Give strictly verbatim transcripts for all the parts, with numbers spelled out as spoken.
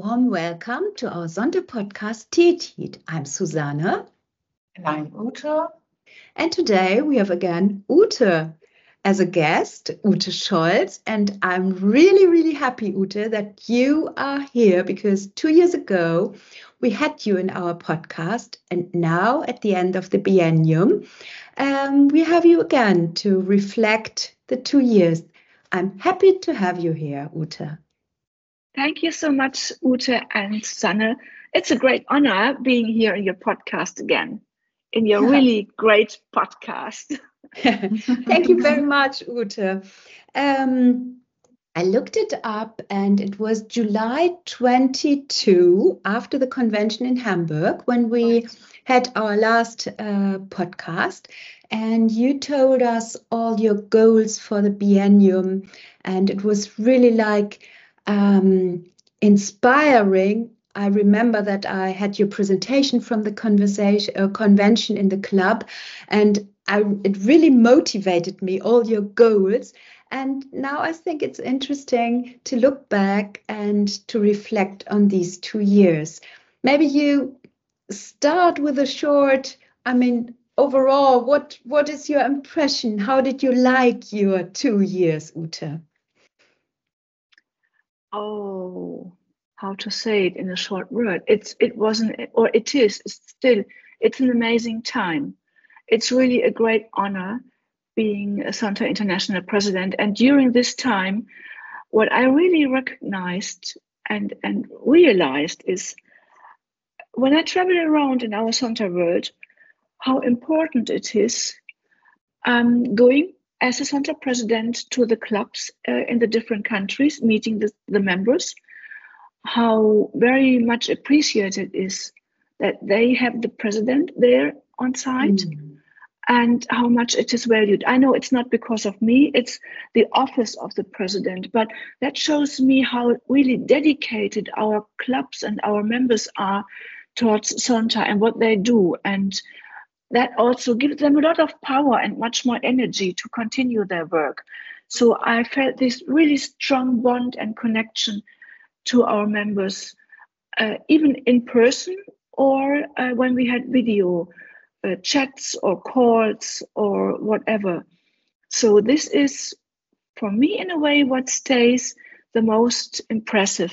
warm welcome to our Sonntag-podcast Teetit. I'm Susanne. And I'm Ute. And today we have again Ute as a guest, Ute Scholz. And I'm really, really happy, Ute, that you are here because two years ago we had you in our podcast. And now at the end of the biennium, um, we have you again to reflect the two years. I'm happy to have you here, Ute. Thank you so much, Ute and Susanne. It's a great honor being here in your podcast again, in your really great podcast. Thank you very much, Ute. Um, I looked it up and it was July twenty-second, after the convention in Hamburg, when we had our last uh, podcast. And you told us all your goals for the biennium. And it was really like Um, inspiring. I remember that I had your presentation from the conversation uh, convention in the club, and I, it really motivated me, all your goals. And now I think it's interesting to look back and to reflect on these two years. Maybe you start with a short, I mean, overall, what, what is your impression? How did you like your two years, Ute? Oh, how to say it in a short word. It's it wasn't, or it is it's still. It's an amazing time. It's really a great honor being a Sonntag International president. And during this time, what I really recognized and and realized is when I travel around in our Sonntag world, how important it is um, going as a Sonntag president to the clubs uh, in the different countries, meeting the, the members, how very much appreciated is that they have the president there on site, mm. and how much it is valued. I know it's not because of me, it's the office of the president, but that shows me how really dedicated our clubs and our members are towards Sonntag and what they do. And that also gives them a lot of power and much more energy to continue their work. So I felt this really strong bond and connection to our members, uh, even in person or uh, when we had video uh, chats or calls or whatever. So this is, for me, in a way, what stays the most impressive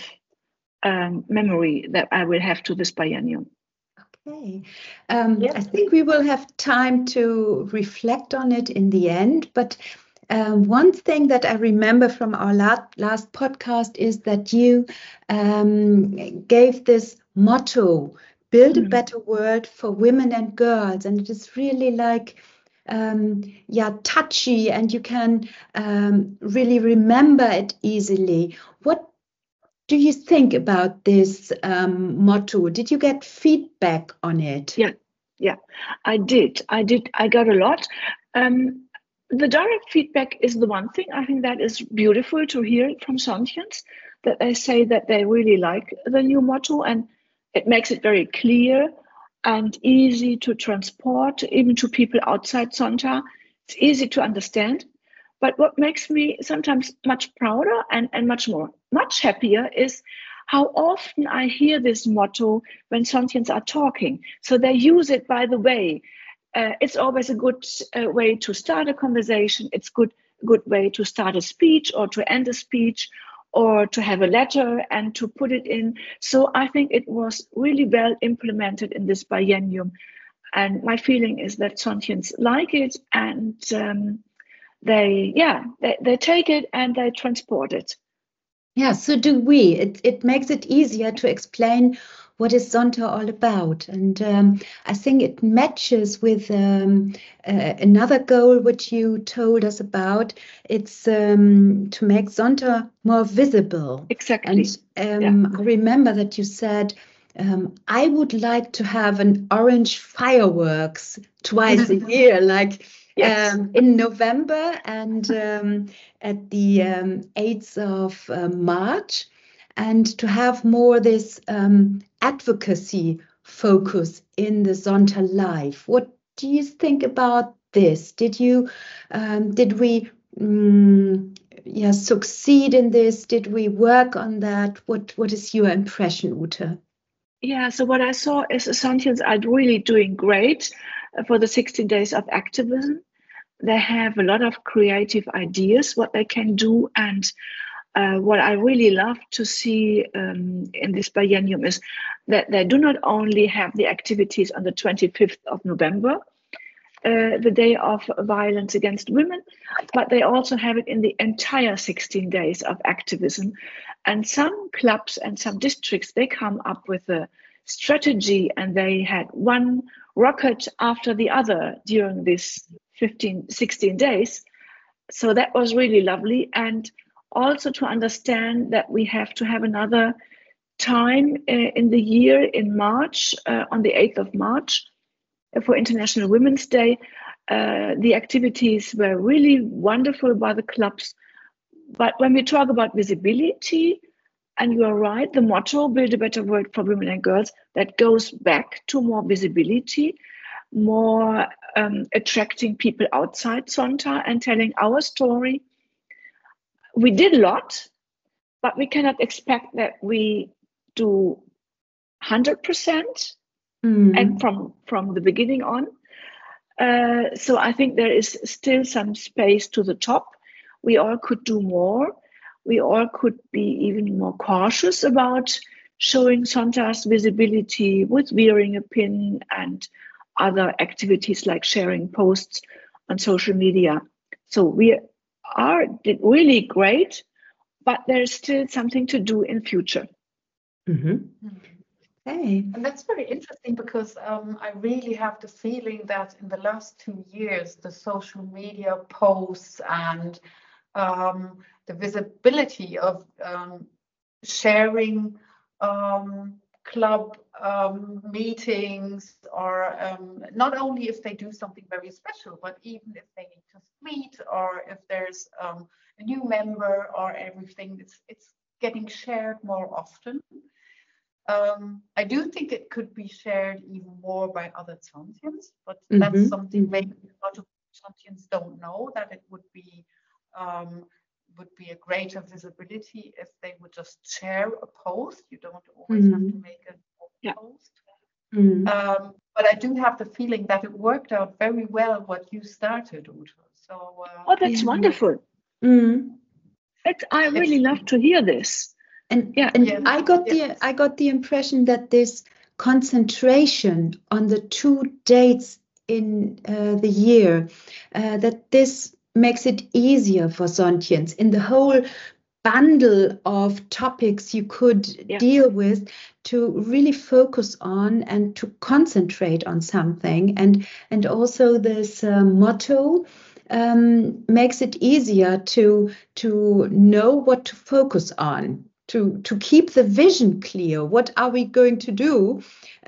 um, memory that I will have to this biennium. Okay. Um, yeah. I think we will have time to reflect on it in the end. But um, one thing that I remember from our last, last podcast is that you um, gave this motto, build mm-hmm. a better world for women and girls. And it is really like, um, yeah, touchy, and you can um, really remember it easily. What do you think about this um, motto? Did you get feedback on it? Yeah, yeah, I did. I did. I got a lot. Um, the direct feedback is the one thing. I think that is beautiful to hear from Sonthians, that they say that they really like the new motto, and it makes it very clear and easy to transport, even to people outside Sonntag. It's easy to understand. But what makes me sometimes much prouder and, and much more, much happier is how often I hear this motto when Sonthians are talking. So they use it, by the way. Uh, it's always a good uh, way to start a conversation. It's good good way to start a speech or to end a speech or to have a letter and to put it in. So I think it was really well implemented in this biennium. And my feeling is that Sonthians like it, and um, They, yeah, they, they take it and they transport it. Yeah, so do we. It, it makes it easier to explain what is Sonntag all about. And um, I think it matches with um, uh, another goal which you told us about. It's um, to make Sonntag more visible. Exactly. And um, yeah. I remember that you said, um, I would like to have an orange fireworks twice a year, like Yes. Um, in November and um, at the um, eighth of uh, March, and to have more this um, advocacy focus in the Sonntag life. What do you think about this? Did you, um, did we mm, yeah, succeed in this? Did we work on that? What What is your impression, Ute? Yeah, so what I saw is Santjens are really doing great for the sixteen days of activism. They have a lot of creative ideas what they can do, and uh, what I really love to see um, in this biennium is that they do not only have the activities on the twenty-fifth of November, uh, the day of violence against women, but they also have it in the entire sixteen days of activism. And some clubs and some districts, they come up with a strategy, and they had one rocket after the other during this fifteen, sixteen days. So that was really lovely. And also to understand that we have to have another time uh, in the year in March, uh, on the eighth of March, for International Women's Day. Uh, the activities were really wonderful by the clubs. But when we talk about visibility, and you are right, the motto, Build a Better World for Women and Girls, that goes back to more visibility, more um, attracting people outside Zonta and telling our story. We did a lot, but we cannot expect that we do one hundred percent mm. and from, from the beginning on. Uh, so I think there is still some space to the top. We all could do more. We all could be even more cautious about showing Zonta's visibility with wearing a pin and other activities like sharing posts on social media. So we are did really great, but there's still something to do in future. Mm-hmm. Hey. And that's very interesting, because um, I really have the feeling that in the last two years, the social media posts and um, the visibility of um, sharing um, club um, meetings, or um, not only if they do something very special, but even if they need to meet, or if there's um, a new member or everything, it's, it's getting shared more often. Um, I do think it could be shared even more by other Zontians, but mm-hmm. that's something maybe a lot of Zontians don't know, that it would be um, would be a greater visibility if they would just share a post. You don't always mm-hmm. have to make a yeah. post. Mm-hmm. Um, but I do have the feeling that it worked out very well what you started, Ute. So uh, oh, that's yeah. wonderful. Mm-hmm. It, I really it's, love to hear this. And yeah, and yeah. I got the yeah. I got the impression that this concentration on the two dates in uh, the year, uh, that this makes it easier for Zontians in the whole bundle of topics you could yeah. deal with, to really focus on and to concentrate on something. And and also this uh, motto um, makes it easier to to know what to focus on. To, to keep the vision clear. What are we going to do?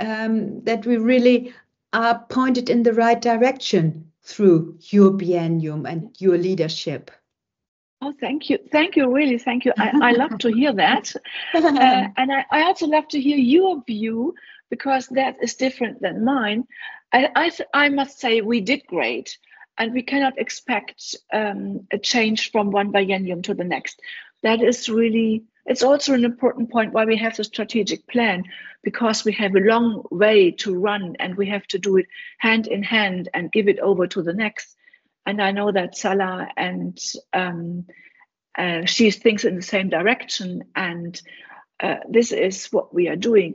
Um, that we really are pointed in the right direction through your biennium and your leadership. Oh, thank you. Thank you, really. Thank you. I, I love to hear that. uh, and I, I also love to hear your view, because that is different than mine. I, I, I must say we did great, and we cannot expect um, a change from one biennium to the next. That is really... It's also an important point why we have the strategic plan, because we have a long way to run, and we have to do it hand in hand and give it over to the next. And I know that Salah and um, uh, she thinks in the same direction, and uh, this is what we are doing.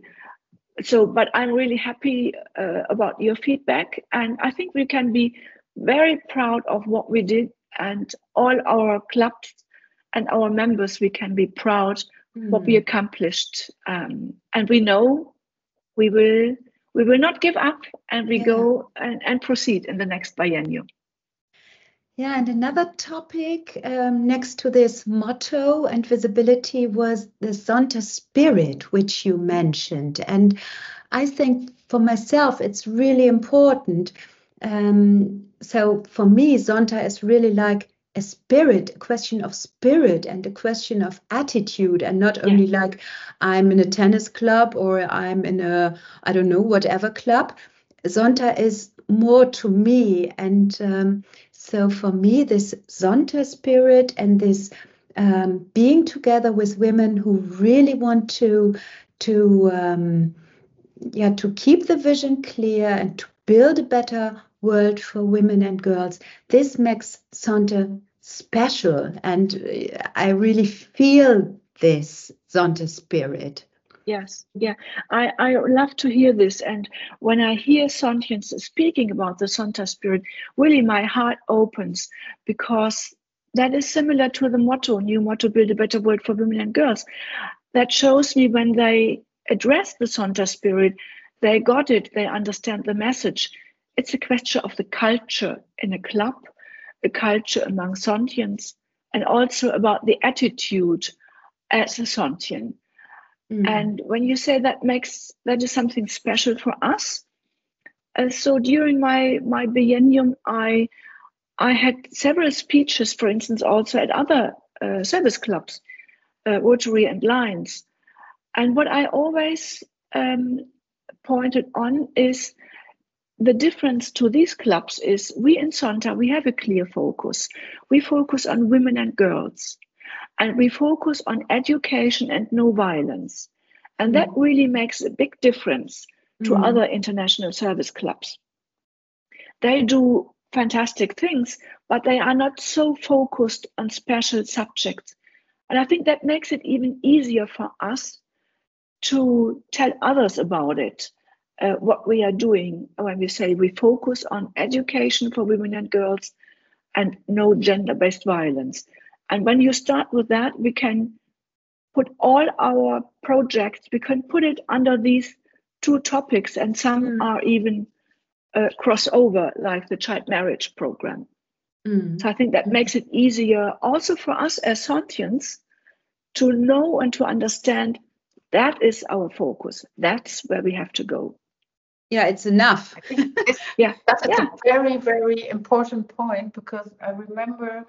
So, but I'm really happy uh, about your feedback, and I think we can be very proud of what we did, and all our clubs and our members, we can be proud mm. what we accomplished, um, and we know we will we will not give up, and we yeah. go and, and proceed in the next biennium. Yeah, and another topic um, next to this motto and visibility was the Zonta spirit, which you mentioned, and I think for myself it's really important. Um, so for me, Zonta is really like a spirit, a question of spirit and a question of attitude, and not only yeah. like I'm in a tennis club or I'm in a, I don't know, whatever club. Zonta is more to me. And um, so for me, this Zonta spirit and this um, being together with women who really want to, to um, yeah, to keep the vision clear and to build a better world for women and girls, this makes Zonta special. And I really feel this Zonta spirit. Yes, yeah, I, I love to hear this. And when I hear Sontians speaking about the Zonta spirit, really my heart opens, because that is similar to the motto, new motto, build a better world for women and girls. That shows me when they address the Zonta spirit, they got it, they understand the message. It's a question of the culture in a club, a culture among Sontians, and also about the attitude as a Sontian. Mm. And when you say that makes, that is something special for us. Uh, so during my, my biennium, I, I had several speeches, for instance, also at other uh, service clubs, uh, Rotary and Lions. And what I always um, pointed on is the difference to these clubs is we in Zonta, we have a clear focus. We focus on women and girls. And we focus on education and no violence. And that mm. really makes a big difference to mm. other international service clubs. They do fantastic things, but they are not so focused on special subjects. And I think that makes it even easier for us to tell others about it, uh, what we are doing when we say we focus on education for women and girls and no gender-based violence. And when you start with that, we can put all our projects, we can put it under these two topics, and some mm. are even uh, crossover, like the child marriage program. Mm. So I think that mm. makes it easier also for us as Sontians to know and to understand that is our focus. That's where we have to go. Yeah, it's enough. I think it's, yeah, that's yeah. a very, very important point, because I remember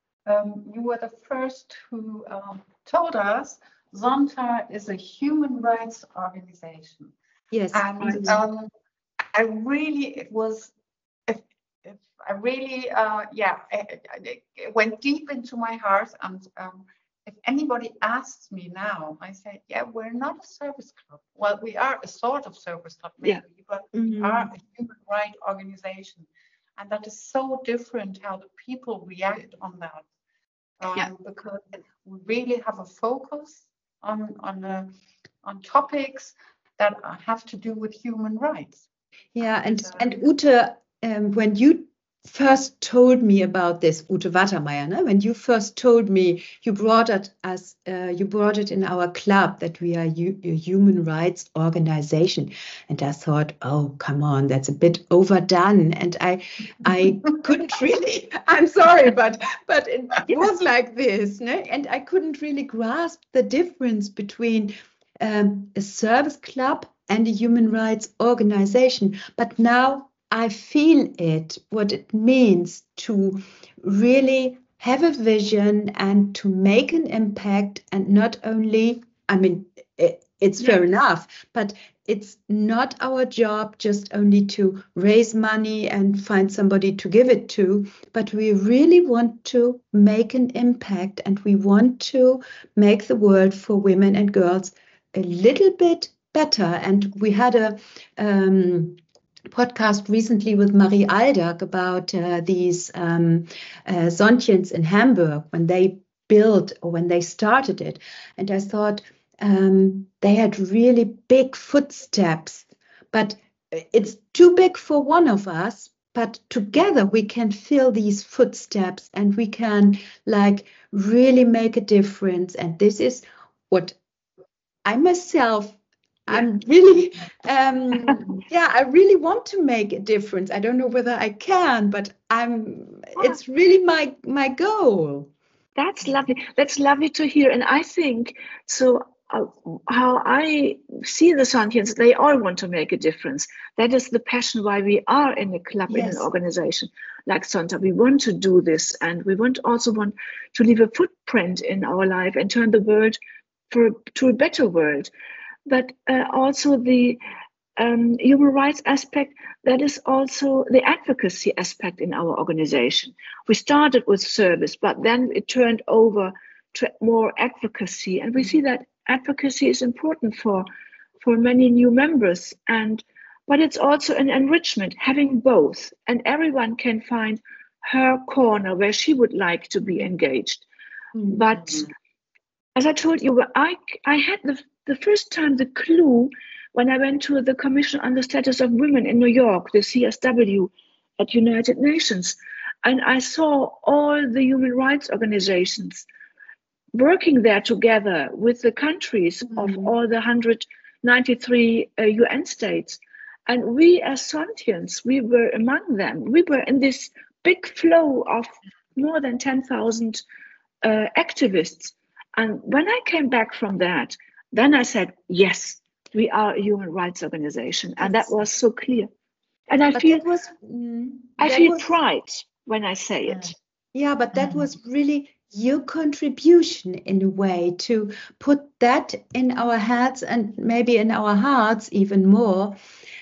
Um, you were the first who um, told us Zonta is a human rights organization. Yes. And um, I really, it was, if, if I really, uh, yeah, it, it went deep into my heart. And um, if anybody asks me now, I say, yeah, we're not a service club. Well, we are a sort of service club, maybe, yeah. but mm-hmm. we are a human rights organization. And that is so different how the people react on that. Um, yeah. Because we really have a focus on on uh, on topics that have to do with human rights. Yeah, and uh, and Ute, um, when you first told me about this, Ute Wattermeier, no? When you first told me, you brought it as uh, you brought it in our club that we are u- a human rights organization, and I thought, oh, come on, that's a bit overdone, and I I couldn't really. I'm sorry, but but it was like this, no? And I couldn't really grasp the difference between um, a service club and a human rights organization, but now I feel it, what it means to really have a vision and to make an impact, and not only, I mean, it, it's yeah. fair enough, but it's not our job just only to raise money and find somebody to give it to, but we really want to make an impact, and we want to make the world for women and girls a little bit better. And we had a um, podcast recently with Marie Aldag about uh, these um, uh, Sontians in Hamburg when they built or when they started it. And I thought um, they had really big footsteps, but it's too big for one of us. But together we can fill these footsteps, and we can like really make a difference. And this is what I myself I'm really, um, yeah, I really want to make a difference. I don't know whether I can, but I'm, it's really my, my goal. That's lovely. That's lovely to hear. And I think, so uh, how I see the Sontians, they all want to make a difference. That is the passion why we are in a club, yes. in an organization like Zonta. We want to do this, and we want also want to leave a footprint in our life and turn the world for to a better world. But uh, also the um, human rights aspect, that is also the advocacy aspect in our organization. We started with service, but then it turned over to more advocacy. And we see that advocacy is important for, for many new members. And but it's also an enrichment, having both. And everyone can find her corner where she would like to be engaged. Mm-hmm. But as I told you, I, I had the, the first time the clue when I went to the Commission on the Status of Women in New York, the C S W at United Nations, and I saw all the human rights organizations working there together with the countries mm-hmm. of all the one hundred ninety-three uh, U N states. And we as Sontians, we were among them. We were in this big flow of more than ten thousand uh, activists. And when I came back from that, then I said, yes, we are a human rights organization. And that was so clear. And I but feel, was, mm, I feel was, pride when I say yeah. it. Yeah, but that mm-hmm. was really your contribution in a way to put that in our heads and maybe in our hearts even more.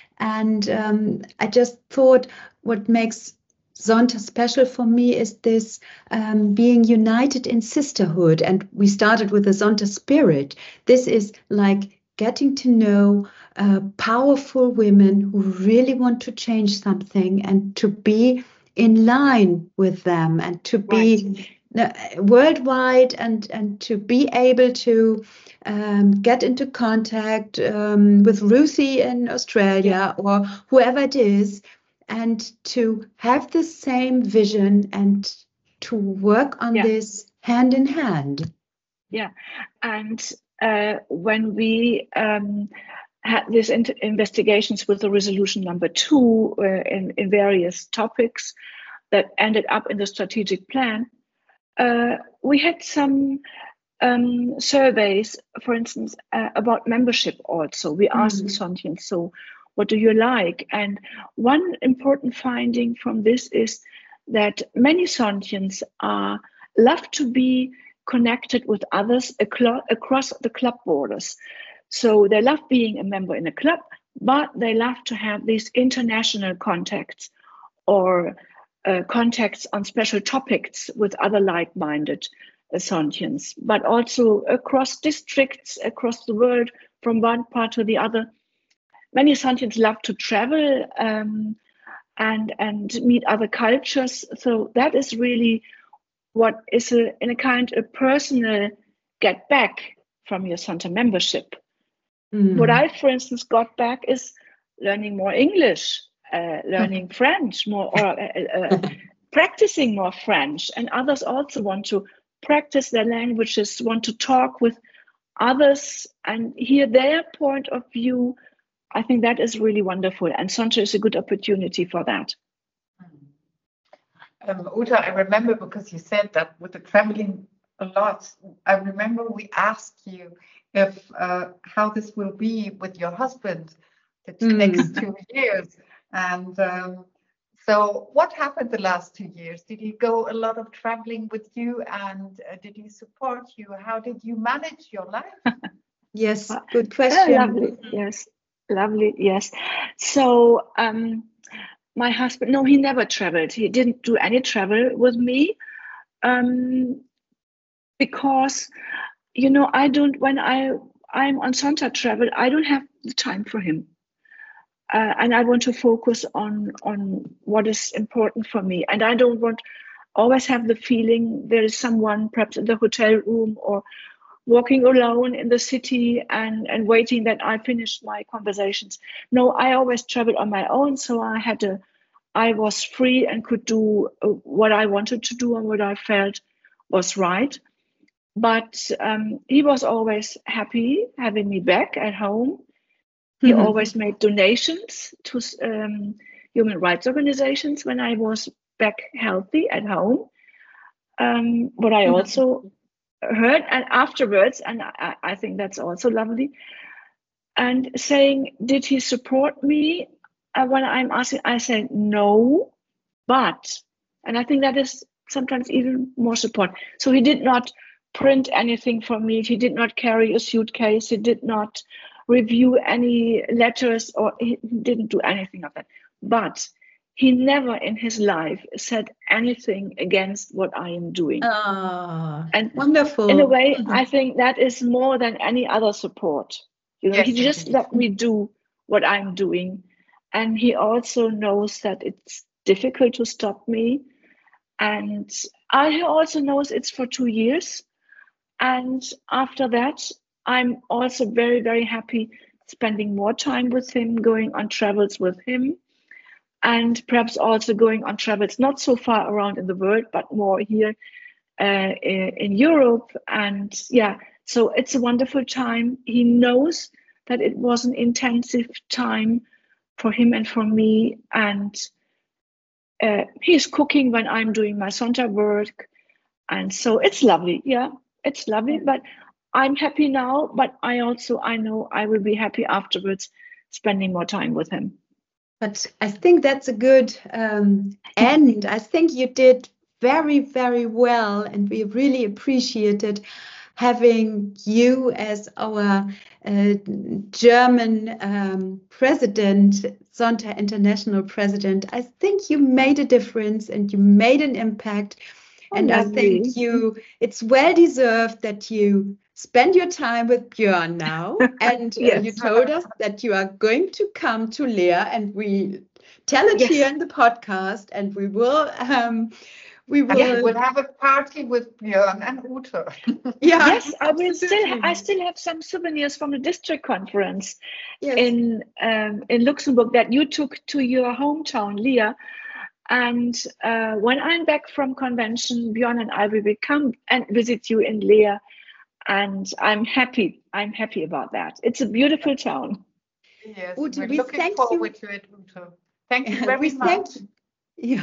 And um, I just thought what makes Zonta special for me is this um, being united in sisterhood. And we started with the Zonta spirit. This is like getting to know uh, powerful women who really want to change something and to be in line with them and to be right. uh, worldwide and, and to be able to um, get into contact um, with Ruthie in Australia yeah. or whoever it is, and to have the same vision and to work on yeah. this hand in hand. Yeah, and uh, when we um, had these in- investigations with the resolution number two uh, in, in various topics that ended up in the strategic plan, uh, we had some um, surveys, for instance, uh, about membership also. We asked mm-hmm. Sontians, so what do you like? And one important finding from this is that many Sontians are love to be connected with others aclo- across the club borders. So they love being a member in a club, but they love to have these international contacts or uh, contacts on special topics with other like-minded uh, Sontians, but also across districts, across the world, from one part to the other. Many Sontians love to travel um, and and meet other cultures. So that is really what is a, in a kind of personal get back from your Zonta membership. Mm. What I, for instance, got back is learning more English, uh, learning French more, or uh, uh, practicing more French. And others also want to practice their languages, want to talk with others and hear their point of view. I think that is really wonderful, and Zonta is a good opportunity for that. Um, Uta, I remember because you said that with the traveling a lot, I remember we asked you if uh, how this will be with your husband the mm. next two years. And um, so what happened the last two years? Did he go a lot of traveling with you, and uh, did he support you? How did you manage your life? Yes, good question. Oh, lovely. Yes. Lovely, yes. So um, my husband, no, he never traveled. He didn't do any travel with me um, because, you know, I don't, when I, I'm on Zonta travel, I don't have the time for him. Uh, and I want to focus on, on what is important for me. And I don't want always have the feeling there is someone perhaps in the hotel room or walking alone in the city and, and waiting that I finish my conversations. No, I always traveled on my own. So I had a, I was free and could do what I wanted to do and what I felt was right. But um, he was always happy having me back at home. He mm-hmm. always made donations to um, human rights organizations when I was back healthy at home. Um, but I mm-hmm. also heard and afterwards, and I, I think that's also lovely, and saying, did he support me? Uh, when I'm asking, I say no, but, and I think that is sometimes even more support. So he did not print anything for me. He did not carry a suitcase. He did not review any letters, or he didn't do anything of that. But he never in his life said anything against what I am doing. Oh, and wonderful. In a way, I think that is more than any other support. You know, Yes, he just indeed. let me do what I'm doing. And he also knows that it's difficult to stop me. And I also knows it's for two years. And after that, I'm also very, very happy spending more time with him, going on travels with him, and perhaps also going on travels not so far around in the world, but more here uh, in, in Europe. And yeah, so it's a wonderful time. He knows that it was an intensive time for him and for me. And uh, he's cooking when I'm doing my Sonntag work. And so it's lovely. Yeah, it's lovely. But I'm happy now, but I also, I know I will be happy afterwards, spending more time with him. But I think that's a good um, end. I think you did very, very well, and we really appreciated having you as our uh, German um, president, Sonntag International president. I think you made a difference and you made an impact. And I think you, it's well deserved that you spend your time with Björn now. And uh, Yes. you told us that you are going to come to Leer, and we tell it Yes. here in the podcast, and we will, um, we will, and we will have a party with Björn and Ute. Yeah, yes, I will still, ha- I still have some souvenirs from the district conference yes. in um, in Luxembourg that you took to your hometown, Leer. And uh, when I'm back from convention, Björn and I will come and visit you in Leer. And I'm happy. I'm happy about that. It's a beautiful town. Yes, Ute, we're we looking thank forward you. to it, Ute. Thank you very we much. Thank you. Yeah.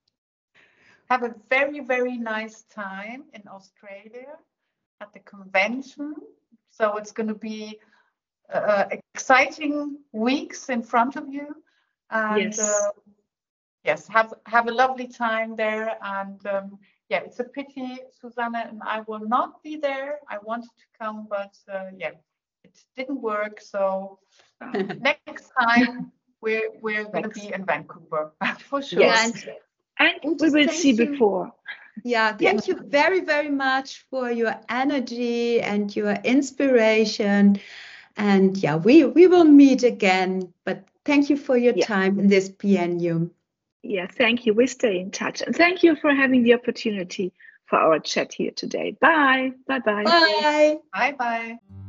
Have a very, very nice time in Australia at the convention. So it's going to be uh, exciting weeks in front of you. And Yes. uh, yes, have have a lovely time there. And um, yeah, it's a pity Susanne and I will not be there. I wanted to come, but uh, yeah, it didn't work. So uh, next time we're we're going to be in Vancouver for sure. Yes. Yeah, and and we will thank see you. before. Yeah, thank Yes. you very, very much for your energy and your inspiration. And yeah, we, we will meet again. But thank you for your Yeah. time in this biennium. Yeah, thank you. We stay in touch. And thank you for having the opportunity for our chat here today. Bye. Bye-bye. Bye. Bye-bye.